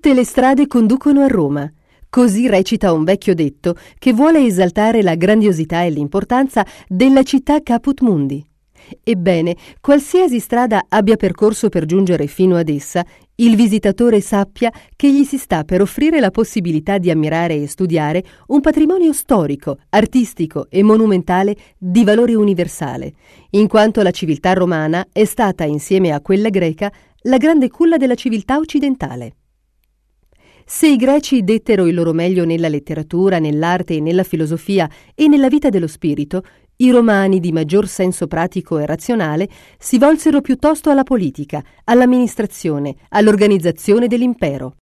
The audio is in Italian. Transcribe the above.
Tutte le strade conducono a Roma. Così recita un vecchio detto che vuole esaltare la grandiosità e l'importanza della città Caput Mundi. Ebbene, qualsiasi strada abbia percorso per giungere fino ad essa, il visitatore sappia che gli si sta per offrire la possibilità di ammirare e studiare un patrimonio storico, artistico e monumentale di valore universale, in quanto la civiltà romana è stata, insieme a quella greca, la grande culla della civiltà occidentale. Se i greci dettero il loro meglio nella letteratura, nell'arte e nella filosofia e nella vita dello spirito, i romani, di maggior senso pratico e razionale, si volsero piuttosto alla politica, all'amministrazione, all'organizzazione dell'impero.